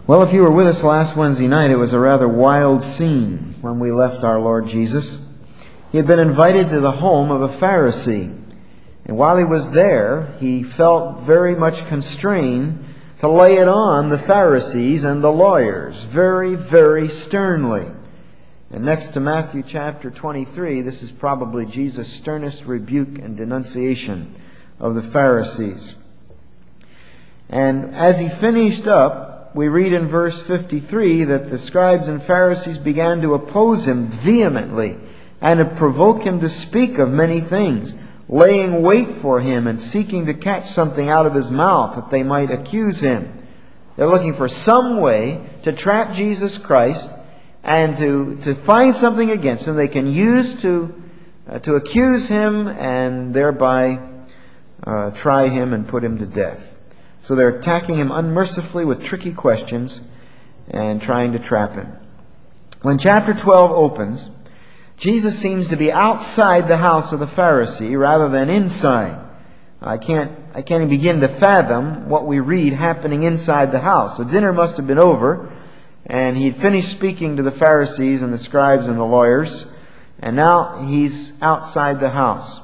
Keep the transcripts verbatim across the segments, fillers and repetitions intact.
Well, if you were with us last Wednesday night, it was a rather wild scene when we left our Lord Jesus. He had been invited to the home of a Pharisee. And while he was there, he felt very much constrained to lay it on the Pharisees and the lawyers very, very sternly. And next to Matthew chapter twenty-three, this is probably Jesus' sternest rebuke and denunciation of the Pharisees. And as he finished up, we read in verse fifty-three that the scribes and Pharisees began to oppose him vehemently and to provoke him to speak of many things, laying wait for him and seeking to catch something out of his mouth that they might accuse him. They're looking for some way to trap Jesus Christ and to, to find something against him they can use to, uh, to accuse him and thereby uh, try him and put him to death. So they're attacking him unmercifully with tricky questions and trying to trap him. When chapter twelve opens, Jesus seems to be outside the house of the Pharisee rather than inside. I can't, I can't even begin to fathom what we read happening inside the house. So dinner must have been over, and he'd finished speaking to the Pharisees and the scribes and the lawyers, and now he's outside the house.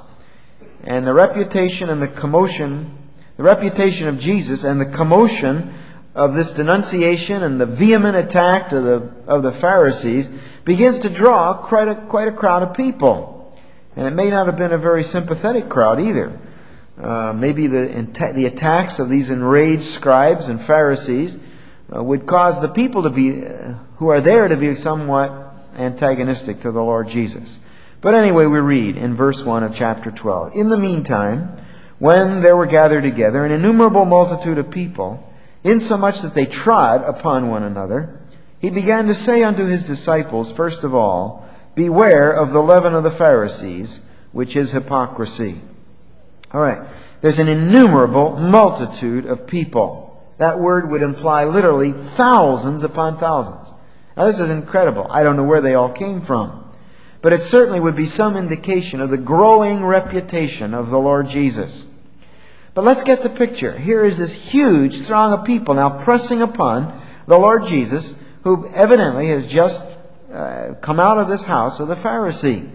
And the reputation and the commotion, the reputation of Jesus and the commotion of this denunciation and the vehement attack of the, of the Pharisees begins to draw quite a, quite a crowd of people. And it may not have been a very sympathetic crowd either. Uh, maybe the, the attacks of these enraged scribes and Pharisees uh, would cause the people to be, uh, who are there to be somewhat antagonistic to the Lord Jesus. But anyway, we read in verse one of chapter twelve, "In the meantime, when there were gathered together an innumerable multitude of people, insomuch that they trod upon one another, he began to say unto his disciples, first of all, Beware of the leaven of the Pharisees, which is hypocrisy." All right. There's an innumerable multitude of people. That word would imply literally thousands upon thousands. Now this is incredible. I don't know where they all came from. But it certainly would be some indication of the growing reputation of the Lord Jesus. But let's get the picture. Here is this huge throng of people now pressing upon the Lord Jesus, who evidently has just uh, come out of this house of the Pharisee.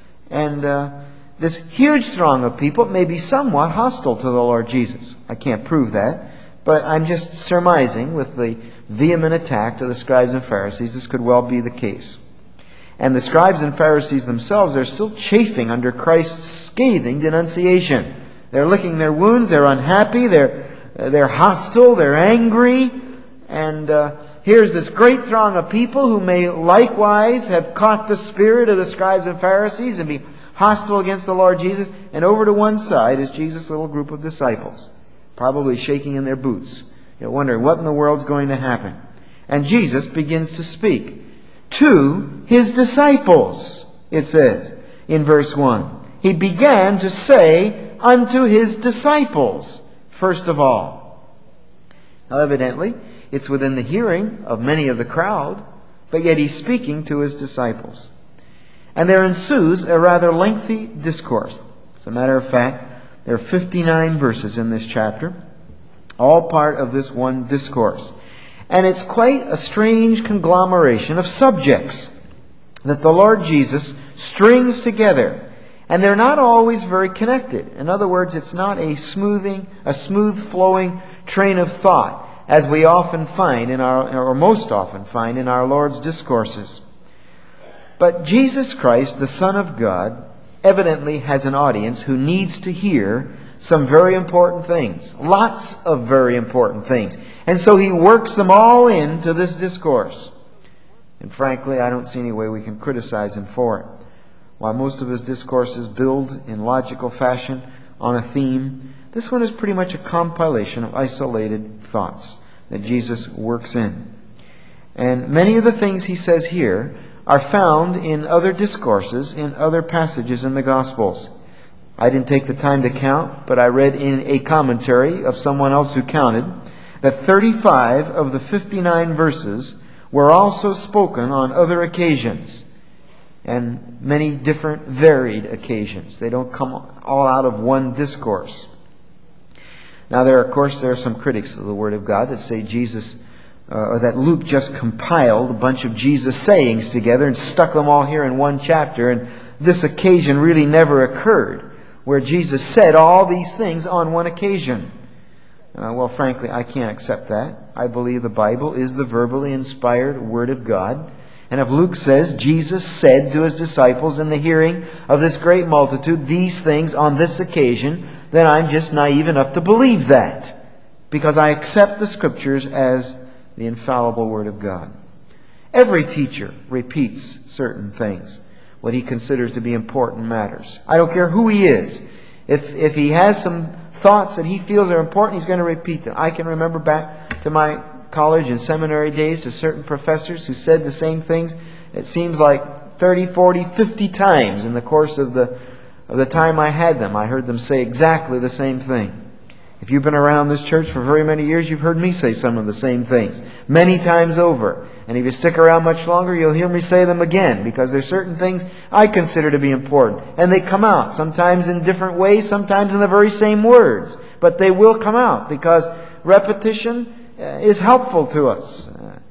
And uh, this huge throng of people may be somewhat hostile to the Lord Jesus. I can't prove that, but I'm just surmising with the vehement attack to the scribes and Pharisees, this could well be the case. And the scribes and Pharisees themselves are still chafing under Christ's scathing denunciation. They're licking their wounds, they're unhappy, they're, uh, they're hostile, they're angry. And uh, here's this great throng of people who may likewise have caught the spirit of the scribes and Pharisees and be hostile against the Lord Jesus. And over to one side is Jesus' little group of disciples, probably shaking in their boots, you know, wondering what in the world's going to happen. And Jesus begins to speak to his disciples, it says in verse one. He began to say unto his disciples, first of all. Now evidently, it's within the hearing of many of the crowd, but yet he's speaking to his disciples. And there ensues a rather lengthy discourse. As a matter of fact, there are fifty-nine verses in this chapter, all part of this one discourse. And it's quite a strange conglomeration of subjects that the Lord Jesus strings together. And they're not always very connected. In other words, it's not a smoothing, a smooth flowing train of thought, as we often find in our, or most often find in our Lord's discourses. But Jesus Christ, the Son of God, evidently has an audience who needs to hear some very important things. Lots of very important things. And so he works them all into this discourse. And frankly, I don't see any way we can criticize him for it. While most of his discourses build in logical fashion on a theme, this one is pretty much a compilation of isolated thoughts that Jesus works in. And many of the things he says here are found in other discourses, in other passages in the Gospels. I didn't take the time to count, but I read in a commentary of someone else who counted that thirty-five of the fifty-nine verses were also spoken on other occasions, and many different varied occasions. They don't come all out of one discourse. Now there, of course, there are some critics of the Word of God that say Jesus uh, or that Luke just compiled a bunch of Jesus sayings together and stuck them all here in one chapter, and this occasion really never occurred, where Jesus said all these things on one occasion. Uh, well, frankly, I can't accept that. I believe the Bible is the verbally inspired Word of God. And if Luke says Jesus said to His disciples in the hearing of this great multitude these things on this occasion, then I'm just naive enough to believe that, because I accept the Scriptures as the infallible Word of God. Every teacher repeats certain things, what he considers to be important matters. I don't care who he is. If if he has some thoughts that he feels are important, he's going to repeat them. I can remember back to my college and seminary days to certain professors who said the same things. It seems like thirty, forty, fifty times in the course of the of the time I had them. I heard them say exactly the same thing. If you've been around this church for very many years, you've heard me say some of the same things many times over. And if you stick around much longer, you'll hear me say them again, because there's certain things I consider to be important. And they come out, sometimes in different ways, sometimes in the very same words. But they will come out, because repetition is helpful to us.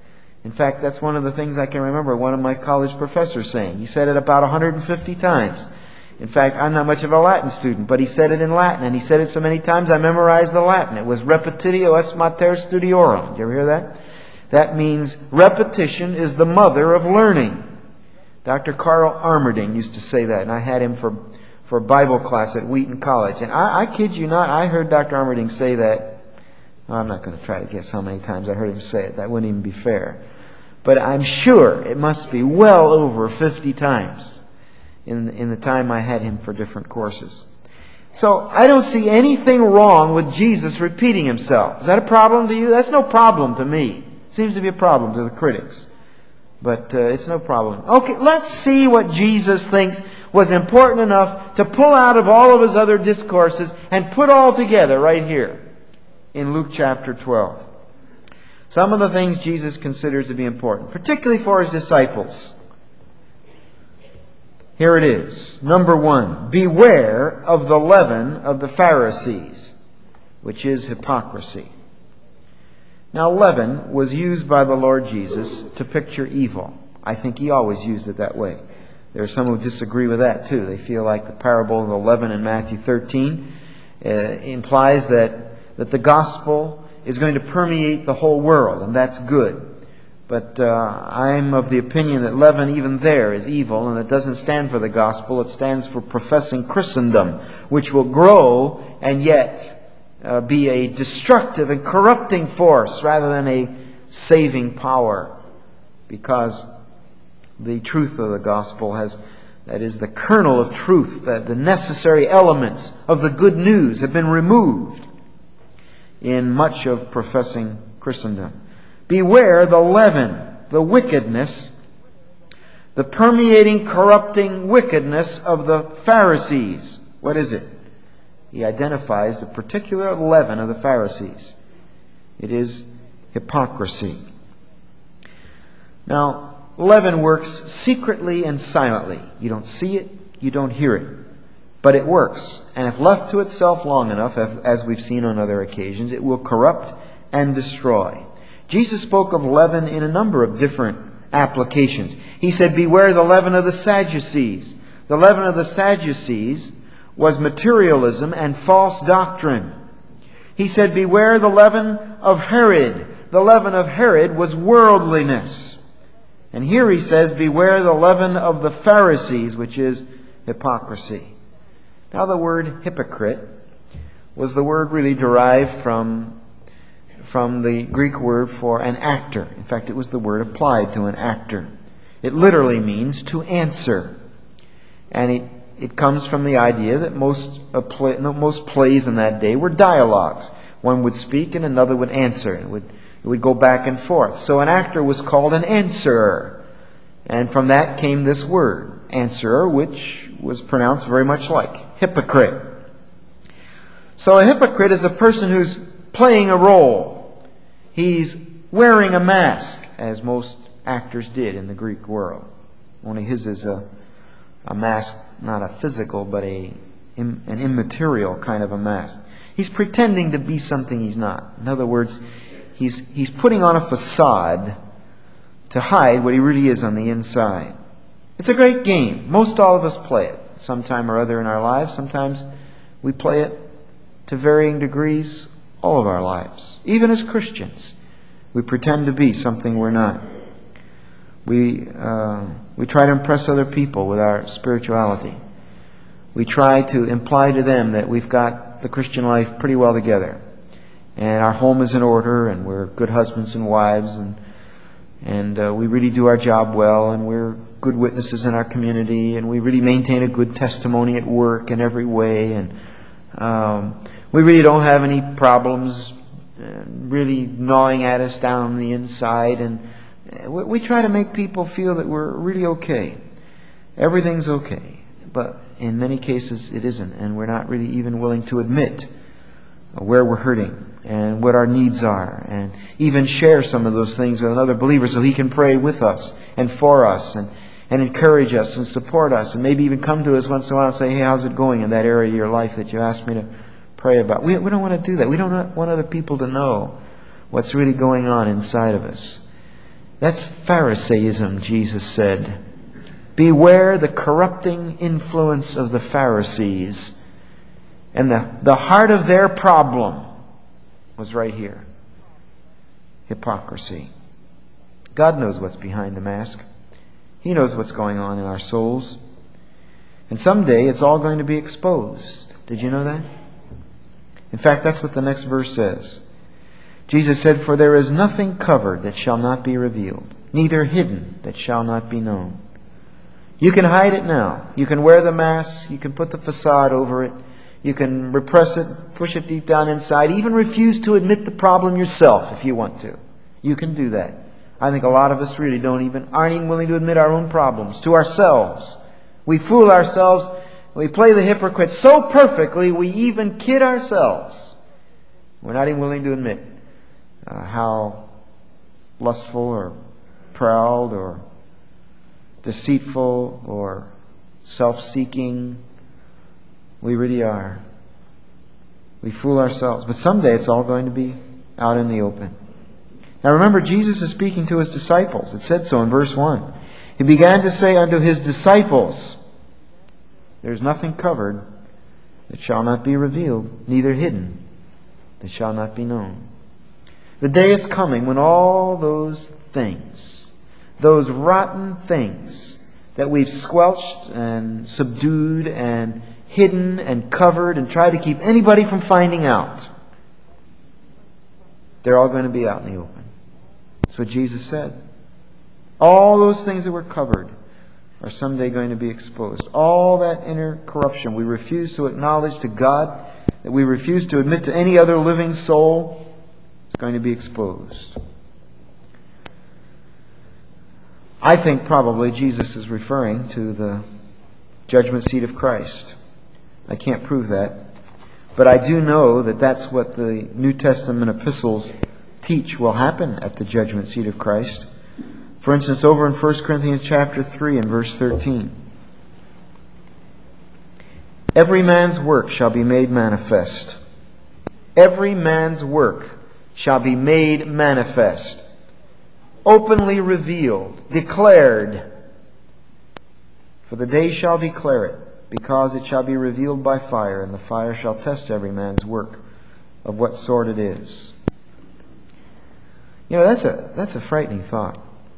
In fact, that's one of the things I can remember one of my college professors saying. He said it about one hundred fifty times. In fact, I'm not much of a Latin student, but he said it in Latin, and he said it so many times I memorized the Latin. It was repetitio est mater studiorum. Did you ever hear that? That means repetition is the mother of learning. Doctor Carl Armerding used to say that, and I had him for, for Bible class at Wheaton College. And I, I kid you not, I heard Doctor Armerding say that. Well, I'm not going to try to guess how many times I heard him say it. That wouldn't even be fair. But I'm sure it must be well over fifty times in, in the time I had him for different courses. So I don't see anything wrong with Jesus repeating Himself. Is that a problem to you? That's no problem to me. Seems to be a problem to the critics. But uh, it's no problem. Okay, let's see what Jesus thinks was important enough to pull out of all of His other discourses and put all together right here in Luke chapter twelve. Some of the things Jesus considers to be important, particularly for His disciples. Here it is. Number one, beware of the leaven of the Pharisees, which is hypocrisy. Now, leaven was used by the Lord Jesus to picture evil. I think He always used it that way. There are some who disagree with that too. They feel like the parable of the leaven in Matthew thirteen uh, implies that, that the gospel is going to permeate the whole world, and that's good. But uh, I'm of the opinion that leaven even there is evil, and it doesn't stand for the gospel. It stands for professing Christendom, which will grow and yet Uh, be a destructive and corrupting force rather than a saving power, because the truth of the gospel has, that is the kernel of truth, that the necessary elements of the good news have been removed in much of professing Christendom. Beware the leaven, the wickedness, the permeating, corrupting wickedness of the Pharisees. What is it? He identifies the particular leaven of the Pharisees. It is hypocrisy. Now, leaven works secretly and silently. You don't see it, you don't hear it. But it works. And if left to itself long enough, as we've seen on other occasions, it will corrupt and destroy. Jesus spoke of leaven in a number of different applications. He said, beware the leaven of the Sadducees. The leaven of the Sadducees was materialism and false doctrine. He said, beware the leaven of Herod. The leaven of Herod was worldliness. And here he says, beware the leaven of the Pharisees, which is hypocrisy. Now the word hypocrite was the word really derived from, from the Greek word for an actor. In fact, it was the word applied to an actor. It literally means to answer. And it It comes from the idea that most uh, play, no, most plays in that day were dialogues. One would speak and another would answer. It would, it would go back and forth. So an actor was called an answerer. And from that came this word, answerer, which was pronounced very much like hypocrite. So a hypocrite is a person who's playing a role. He's wearing a mask, as most actors did in the Greek world. Only his is a, a mask, not a physical, but a an immaterial kind of a mask. He's pretending to be something he's not. In other words, He's, he's putting on a facade to hide what he really is on the inside. It's a great game. Most all of us play it sometime or other in our lives. Sometimes we play it to varying degrees all of our lives. Even as Christians, we pretend to be something we're not. We, uh, we try to impress other people with our spirituality. We try to imply to them that we've got the Christian life pretty well together, and our home is in order, and we're good husbands and wives, and and uh, we really do our job well, and we're good witnesses in our community, and we really maintain a good testimony at work in every way, and um, we really don't have any problems uh, really gnawing at us down the inside, and we, we try to make people feel that we're really okay. Everything's okay. But in many cases it isn't, and we're not really even willing to admit where we're hurting and what our needs are, and even share some of those things with another believer so he can pray with us and for us and, and encourage us and support us, and maybe even come to us once in a while and say, hey, how's it going in that area of your life that you asked me to pray about? We, we don't want to do that. We don't want other people to know what's really going on inside of us. That's Pharisaism, Jesus said. Beware the corrupting influence of the Pharisees. And the, the heart of their problem was right here. Hypocrisy. God knows what's behind the mask. He knows what's going on in our souls. And someday it's all going to be exposed. Did you know that? In fact, that's what the next verse says. Jesus said, for there is nothing covered that shall not be revealed, neither hidden that shall not be known. You can hide it now. You can wear the mask. You can put the facade over it. You can repress it, push it deep down inside, even refuse to admit the problem yourself if you want to. You can do that. I think a lot of us really don't even, aren't even willing to admit our own problems to ourselves. We fool ourselves. We play the hypocrite so perfectly we even kid ourselves. We're not even willing to admit uh, how lustful or proud or deceitful or self-seeking we really are. We fool ourselves. But someday it's all going to be out in the open. Now remember, Jesus is speaking to his disciples. It said so in verse one. He began to say unto his disciples, there is nothing covered that shall not be revealed, neither hidden that shall not be known. The day is coming when all those things, those rotten things that we've squelched and subdued and hidden and covered and tried to keep anybody from finding out, they're all going to be out in the open. That's what Jesus said. All those things that were covered are someday going to be exposed. All that inner corruption we refuse to acknowledge to God, that we refuse to admit to any other living soul, is going to be exposed. I think probably Jesus is referring to the judgment seat of Christ. I can't prove that. But I do know that that's what the New Testament epistles teach will happen at the judgment seat of Christ. For instance, over in First Corinthians chapter three and verse thirteen. Every man's work shall be made manifest. Every man's work shall be made manifest. Openly revealed, declared. For the day shall declare it, because it shall be revealed by fire, and the fire shall test every man's work of what sort it is. You know, that's a that's a frightening thought.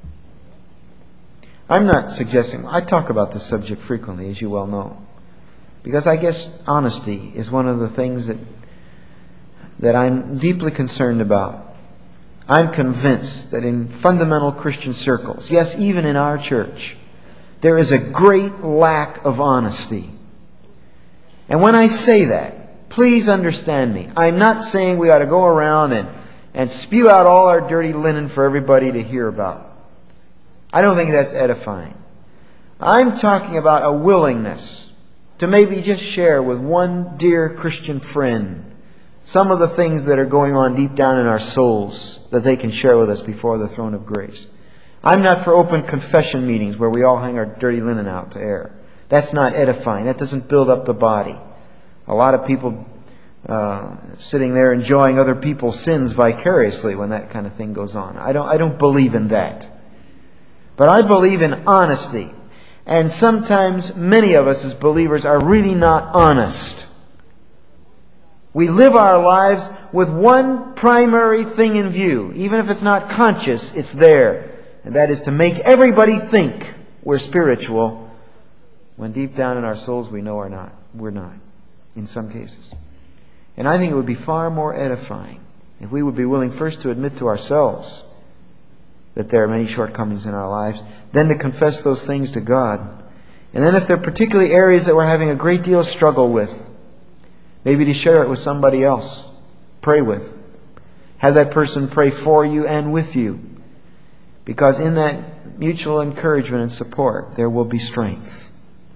I'm not suggesting, I talk about this subject frequently, as you well know, because I guess honesty is one of the things that that I'm deeply concerned about. I'm convinced that in fundamental Christian circles, yes, even in our church, there is a great lack of honesty. And when I say that, please understand me. I'm not saying we ought to go around and, and spew out all our dirty linen for everybody to hear about. I don't think that's edifying. I'm talking about a willingness to maybe just share with one dear Christian friend some of the things that are going on deep down in our souls that they can share with us before the throne of grace. I'm not for open confession meetings where we all hang our dirty linen out to air. That's not edifying. That doesn't build up the body. A lot of people uh, sitting there enjoying other people's sins vicariously when that kind of thing goes on. I don't, I don't believe in that. But I believe in honesty. And sometimes many of us as believers are really not honest. We live our lives with one primary thing in view. Even if it's not conscious, it's there. And that is to make everybody think we're spiritual, when deep down in our souls we know we're not. We're not, in some cases. And I think it would be far more edifying if we would be willing first to admit to ourselves that there are many shortcomings in our lives, then to confess those things to God. And then if there are particularly areas that we're having a great deal of struggle with, maybe to share it with somebody else. Pray with. Have that person pray for you and with you. Because in that mutual encouragement and support, there will be strength.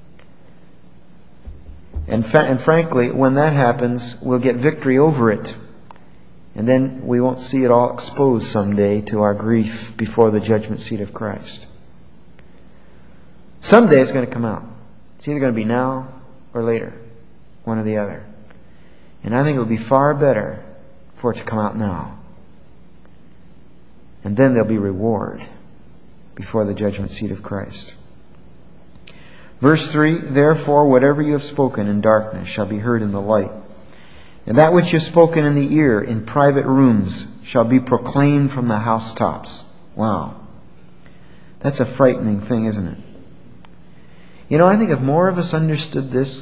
And, fa- and frankly, when that happens, we'll get victory over it. And then we won't see it all exposed someday to our grief before the judgment seat of Christ. Someday it's going to come out. It's either going to be now or later. One or the other. And I think it would be far better for it to come out now. And then there'll be reward before the judgment seat of Christ. Verse three, therefore whatever you have spoken in darkness shall be heard in the light. And that which you have spoken in the ear in private rooms shall be proclaimed from the housetops. Wow. That's a frightening thing, isn't it? You know, I think if more of us understood this,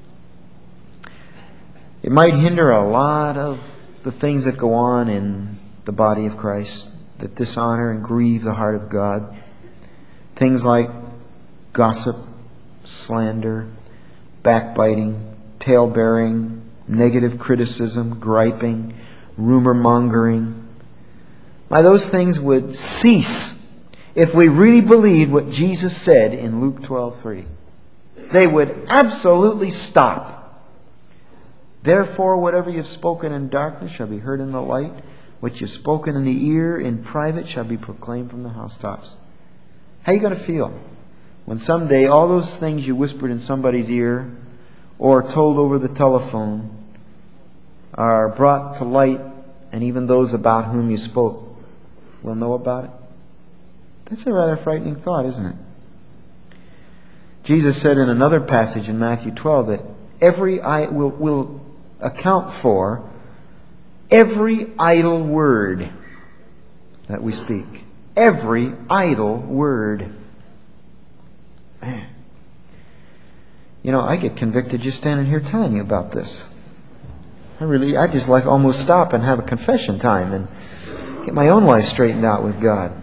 it might hinder a lot of the things that go on in the body of Christ that dishonor and grieve the heart of God. Things like gossip, slander, backbiting, tale-bearing, negative criticism, griping, rumor-mongering. Why, those things would cease if we really believed what Jesus said in Luke twelve three. They would absolutely stop. Therefore, whatever you have spoken in darkness shall be heard in the light. What you have spoken in the ear in private shall be proclaimed from the housetops. How are you going to feel when someday all those things you whispered in somebody's ear or told over the telephone are brought to light, and even those about whom you spoke will know about it? That's a rather frightening thought, isn't it? Jesus said in another passage in Matthew twelve that every I will will account for every idle word that we speak. Every idle word. Man. You know, I get convicted just standing here telling you about this. I really, I just like almost stop and have a confession time and get my own life straightened out with God.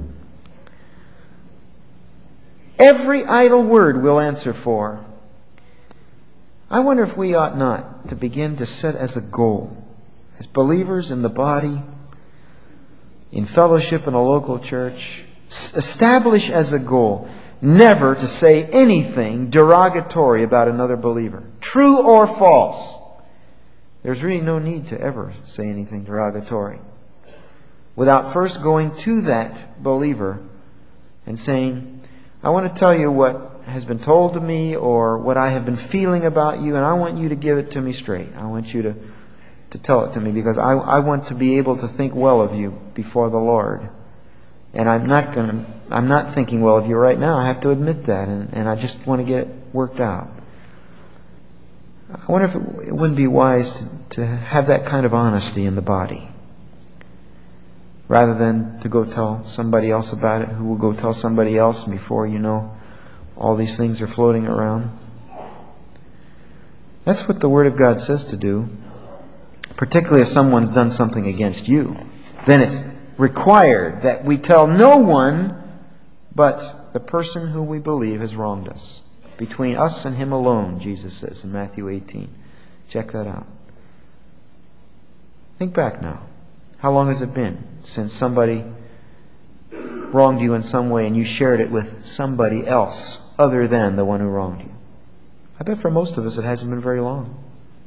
Every idle word we'll answer for. I wonder if we ought not to begin to set as a goal, as believers in the body, in fellowship in a local church, establish as a goal never to say anything derogatory about another believer, true or false. There's really no need to ever say anything derogatory without first going to that believer and saying, I want to tell you what has been told to me or what I have been feeling about you, and I want you to give it to me straight. I want you to, to tell it to me because I, I want to be able to think well of you before the Lord. And I'm not going to, I'm not thinking well of you right now. I have to admit that, and, and I just want to get it worked out. I wonder if it, it wouldn't be wise to, to have that kind of honesty in the body, rather than to go tell somebody else about it, who will go tell somebody else before you know all these things are floating around. That's what the Word of God says to do, particularly if someone's done something against you. Then it's required that we tell no one but the person who we believe has wronged us. Between us and him alone, Jesus says in Matthew eighteen. Check that out. Think back now. How long has it been since somebody wronged you in some way and you shared it with somebody else other than the one who wronged you? I bet for most of us it hasn't been very long.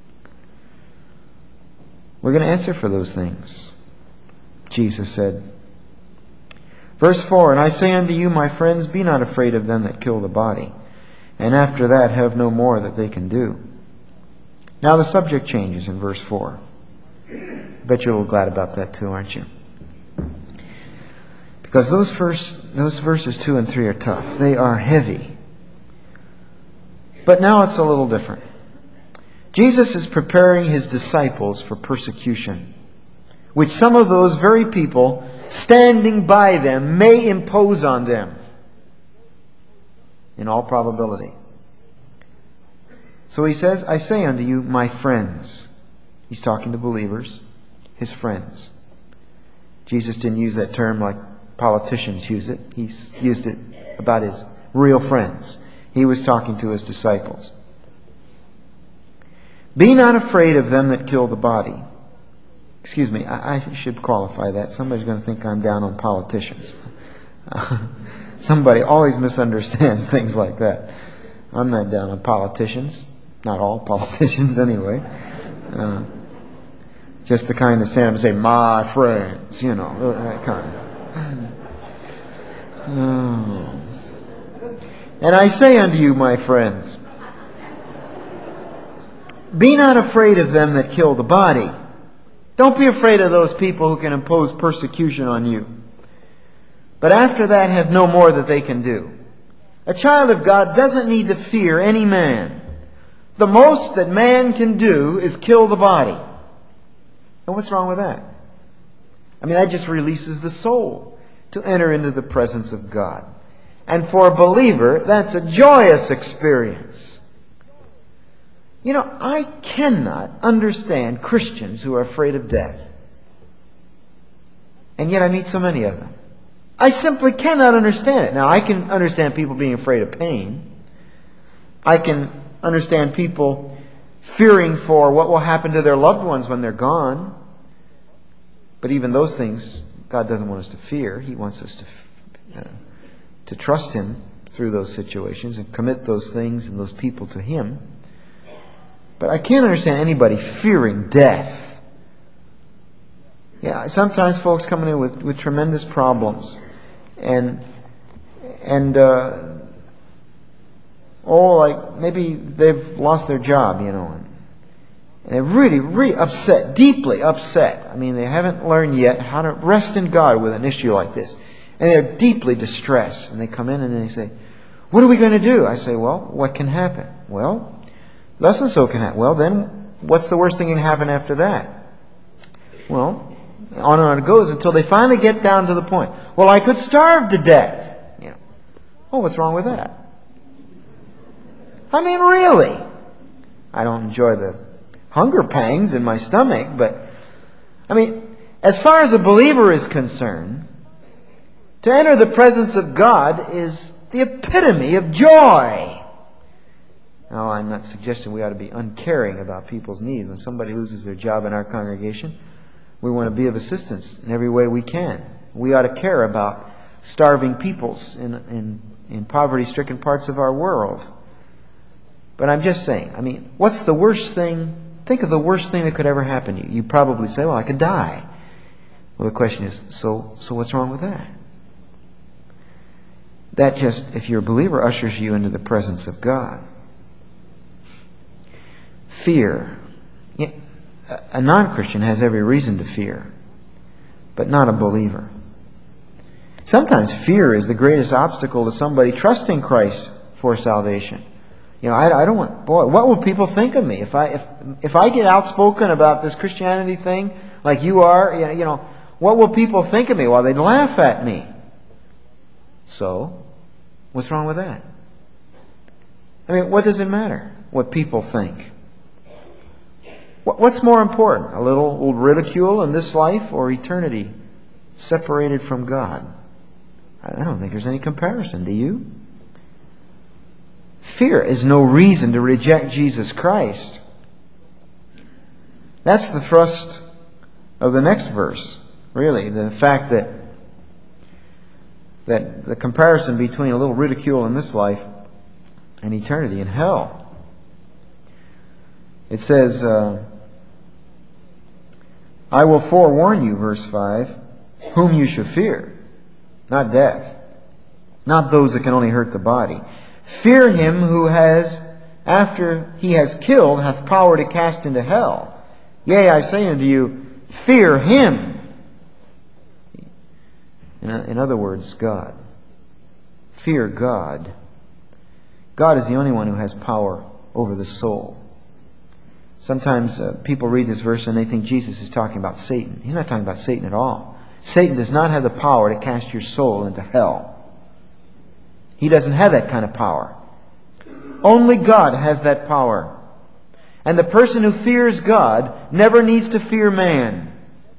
We're going to answer for those things, Jesus said. Verse four, and I say unto you, my friends, be not afraid of them that kill the body, and after that have no more that they can do. Now the subject changes in verse four. Bet you're a little glad about that too, aren't you? Because those first, those verses two and three are tough. They are heavy. But now it's a little different. Jesus is preparing His disciples for persecution, which some of those very people standing by them may impose on them, in all probability. So He says, I say unto you, my friends. He's talking to believers, His friends. Jesus didn't use that term like politicians use it. He used it about His real friends. He was talking to His disciples. Be not afraid of them that kill the body. Excuse me, I, I should qualify that. Somebody's going to think I'm down on politicians. Uh, somebody always misunderstands things like that. I'm not down on politicians. Not all politicians anyway. Uh, just the kind that stand up and say, my friends, you know, that kind of. Oh. And I say unto you, my friends, be not afraid of them that kill the body. Don't be afraid of those people who can impose persecution on you. But after that, have no more that they can do. A child of God doesn't need to fear any man. The most that man can do is kill the body. And what's wrong with that? I mean, that just releases the soul to enter into the presence of God. And for a believer, that's a joyous experience. You know, I cannot understand Christians who are afraid of death. And yet I meet so many of them. I simply cannot understand it. Now, I can understand people being afraid of pain. I can understand people fearing for what will happen to their loved ones when they're gone. But even those things, God doesn't want us to fear. He wants us to uh, to trust Him through those situations and commit those things and those people to Him. But I can't understand anybody fearing death. Yeah, sometimes folks come in with, with tremendous problems. And, and, uh, oh, like maybe they've lost their job, you know. And they're really, really upset, deeply upset. I mean, they haven't learned yet how to rest in God with an issue like this. And they're deeply distressed. And they come in and they say, what are we going to do? I say, well, what can happen? Well, thus and so can happen. Well, then, what's the worst thing that can happen after that? Well, on and on it goes until they finally get down to the point. Well, I could starve to death. You know. Oh, what's wrong with that? I mean, really? I don't enjoy the hunger pangs in my stomach, but, I mean, as far as a believer is concerned, to enter the presence of God is the epitome of joy. Now, I'm not suggesting we ought to be uncaring about people's needs. When somebody loses their job in our congregation, we want to be of assistance in every way we can. We ought to care about starving peoples in, in, in poverty-stricken parts of our world. But I'm just saying, I mean, what's the worst thing? Think of the worst thing that could ever happen to you. You probably say, well, I could die. Well, the question is, so, so what's wrong with that? That just, if you're a believer, ushers you into the presence of God. Fear. A non-Christian has every reason to fear, but not a believer. Sometimes fear is the greatest obstacle to somebody trusting Christ for salvation. You know, I, I don't want, boy, what will people think of me if I if if I get outspoken about this Christianity thing like you are? You know, you know, what will people think of me? Well, they'd laugh at me. So, what's wrong with that? I mean, what does it matter what people think? What's more important? A little ridicule in this life or eternity separated from God? I don't think there's any comparison. Do you? Fear is no reason to reject Jesus Christ. That's the thrust of the next verse, really. The fact that that the comparison between a little ridicule in this life and eternity in hell. It says, uh, I will forewarn you, verse five, whom you should fear. Not death. Not those that can only hurt the body. Fear him who has after he has killed, hath power to cast into hell. Yea, I say unto you, fear him. In other words, God. Fear God. God is the only one who has power over the soul. Sometimes uh, people read this verse and they think Jesus is talking about Satan. He's not talking about Satan at all. Satan does not have the power to cast your soul into hell. He doesn't have that kind of power. Only God has that power. And the person who fears God never needs to fear man.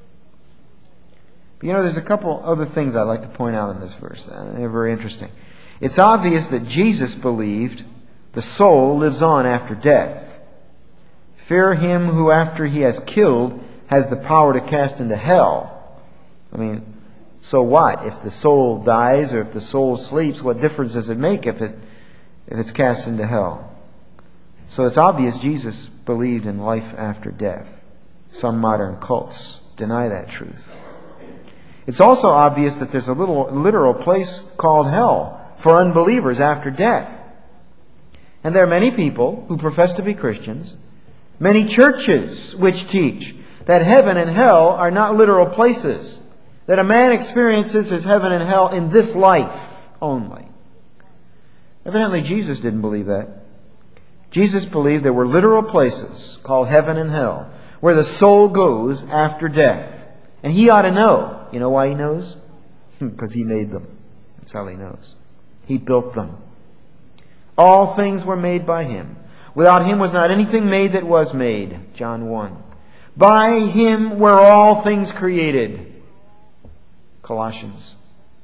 But you know, there's a couple other things I'd like to point out in this verse. They're very interesting. It's obvious that Jesus believed the soul lives on after death. Fear him who after he has killed has the power to cast into hell. I mean, so what? If the soul dies or if the soul sleeps, what difference does it make if it if it's cast into hell? So it's obvious Jesus believed in life after death. Some modern cults deny that truth. It's also obvious that there's a little literal place called hell for unbelievers after death. And there are many people who profess to be Christians, many churches which teach that heaven and hell are not literal places, that a man experiences his heaven and hell in this life only. Evidently, Jesus didn't believe that. Jesus believed there were literal places called heaven and hell where the soul goes after death. And he ought to know. You know why he knows? Because he made them. That's how he knows. He built them. All things were made by him. Without him was not anything made that was made. John one. By him were all things created. Colossians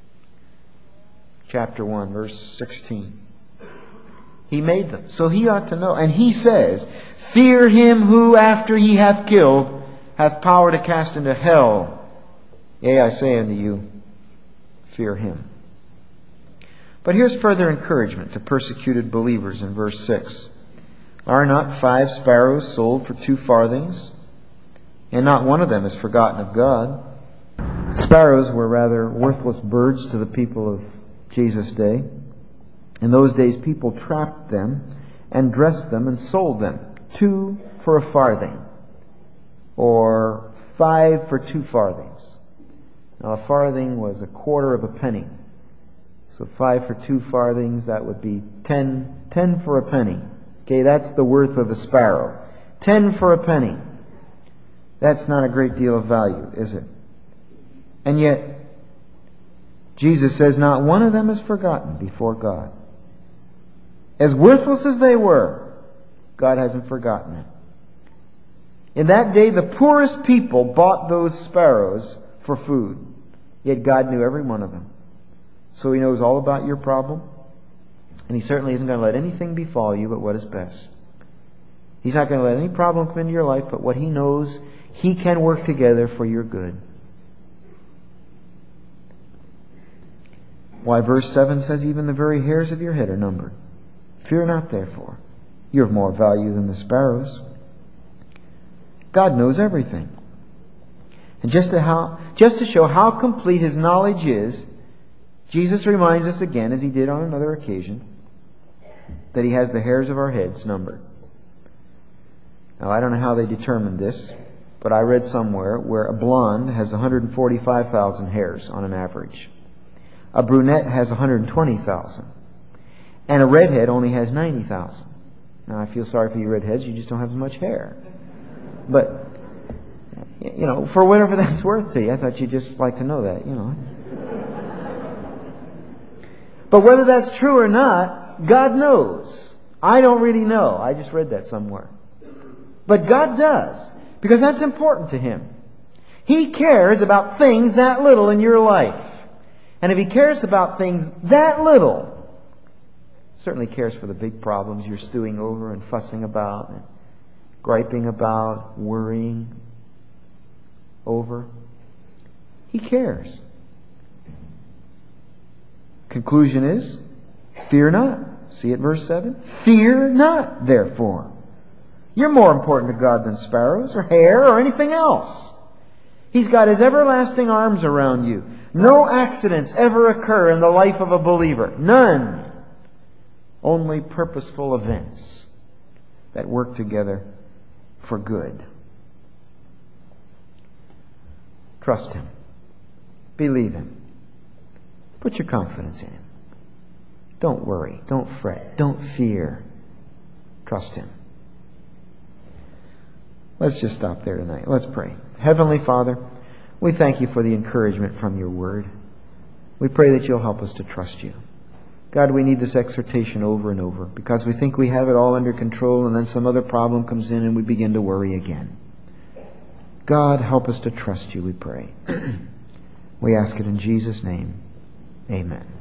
chapter one, verse sixteen. He made them. So he ought to know. And he says, fear him who after he hath killed hath power to cast into hell. Yea, I say unto you, fear him. But here's further encouragement to persecuted believers in verse six. Are not five sparrows sold for two farthings? And not one of them is forgotten of God. Sparrows were rather worthless birds to the people of Jesus' day. In those days, people trapped them and dressed them and sold them. Two for a farthing. Or five for two farthings. Now, a farthing was a quarter of a penny. So five for two farthings, that would be ten, ten for a penny. Okay, that's the worth of a sparrow. Ten for a penny. That's not a great deal of value, is it? And yet, Jesus says not one of them is forgotten before God. As worthless as they were, God hasn't forgotten it. In that day, the poorest people bought those sparrows for food. Yet God knew every one of them. So He knows all about your problem. And He certainly isn't going to let anything befall you but what is best. He's not going to let any problem come into your life but what He knows He can work together for your good. Why, verse seven says, even the very hairs of your head are numbered. Fear not, therefore. You have more value than the sparrows. God knows everything. And just to, how, just to show how complete His knowledge is, Jesus reminds us again, as He did on another occasion, that He has the hairs of our heads numbered. Now, I don't know how they determined this, but I read somewhere where a blonde has one hundred forty-five thousand hairs on an average. A brunette has one hundred twenty thousand. And a redhead only has ninety thousand. Now, I feel sorry for you redheads, you just don't have as much hair. But, you know, for whatever that's worth to you, I thought you'd just like to know that, you know. But whether that's true or not, God knows. I don't really know. I just read that somewhere. But God does, because that's important to Him. He cares about things that little in your life. And if He cares about things that little, certainly cares for the big problems you're stewing over and fussing about and griping about, worrying over. He cares. Conclusion is, fear not. See it, verse seven? Fear not, therefore. You're more important to God than sparrows or hair or anything else. He's got His everlasting arms around you. No accidents ever occur in the life of a believer. None. Only purposeful events. that work together for good. Trust Him. Believe Him. Put your confidence in Him. Don't worry. Don't fret. Don't fear. Trust Him. Let's just stop there tonight. Let's pray. Heavenly Father, we thank You for the encouragement from Your Word. We pray that You'll help us to trust You. God, we need this exhortation over and over because we think we have it all under control, and then some other problem comes in and we begin to worry again. God, help us to trust You, we pray. We ask it in Jesus' name. Amen.